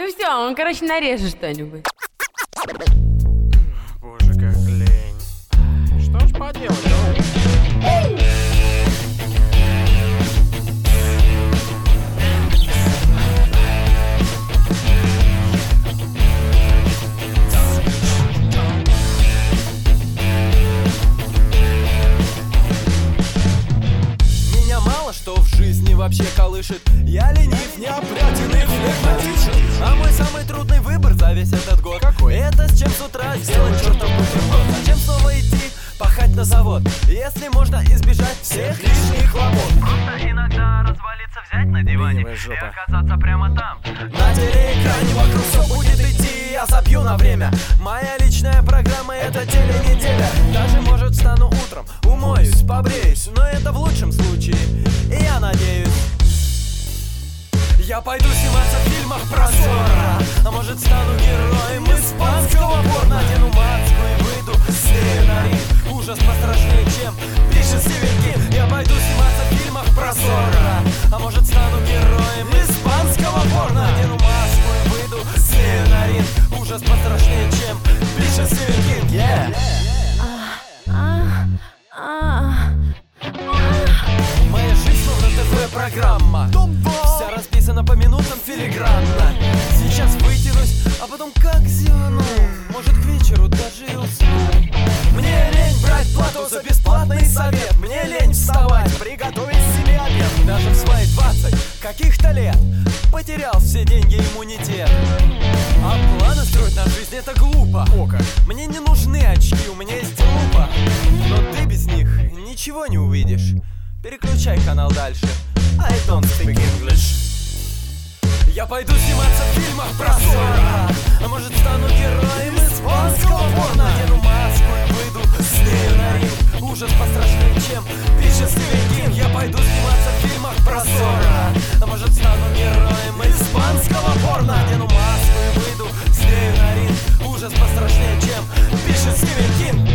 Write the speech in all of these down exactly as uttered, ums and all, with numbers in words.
Ну все, он, короче, нарежет что-нибудь. Боже, как лень. Что ж поделать, ну? Меня мало что в жизни вообще колышет. Я ленив, неопрятен и флегматичен. А мой самый трудный выбор за весь этот год Какой? Это с чем с утра сделать чертов бутерброд. Зачем снова идти пахать на завод, если можно избежать всех лишних хлопот? Просто иногда развалиться, взять на диване Ленивая и жопа. оказаться прямо там. На телеэкране вокруг все будет идти, я забью на время. Моя личная программа — это теленеделя. Даже, может, встану утром, умоюсь, побреюсь, но это в лучшем случае, и я надеюсь. Я пойду сниматься в фильмах про Зорро, а может, стану героем испанского порно. Надену маску и выйду с нею на ринг. Ужас пострашнее, чем пишет Стивен Кинг. Я пойду сниматься в фильмах про Зорро, а может, стану героем испанского порно. Надену маску и выйду с нею на ринг. Ужас пострашнее, чем пишет Стивен Кинг. Yeah. Моя жизнь словно ТВ-программа, вся расписана по минутам филигранно. Сейчас вытянусь, а потом как зевну. Может, к вечеру даже и усну. Мне лень брать плату за бесплатный совет. Мне лень вставать, приготовить себе обед. Даже в свои двадцать каких-то лет потерял все деньги и иммунитет. А планы строить на жизнь — это глупо. О, как. Мне не нужны очки, у меня есть лупа. Но ты без них ничего не увидишь. Переключай канал дальше. I don't speak English. Я пойду сниматься в фильмах про Зорро, а может, стану героем испанского порно. Надену маску и выйду с нею на ринг. Ужас пострашнее, чем пишет Стивен Кинг. Я пойду сниматься в фильмах про Зорро, а может, стану героем испанского порно. Надену маску и выйду с нею на ринг. Ужас пострашнее, чем пишет Стивен Кинг.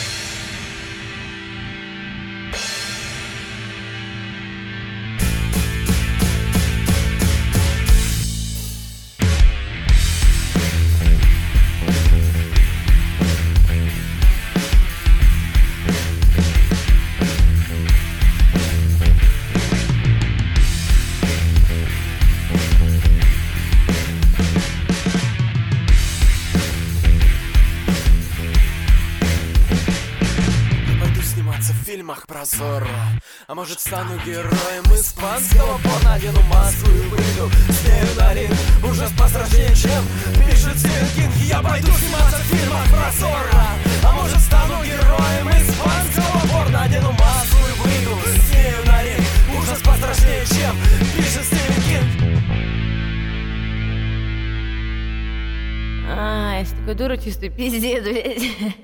В фильмах про Зорро, а может, стану героем испанского порно. Надену маску и выйду с нею на ринг. Ужас пострашнее, чем пишет Стивен Кинг. Я пойду сниматься в фильмах про Зорро, а может, стану героем испанского порно. Надену маску и выйду с нею на ринг. Ужас пострашнее, чем пишет Стивен Кинг. А, я такой дура чувствую, пиздец, блядь.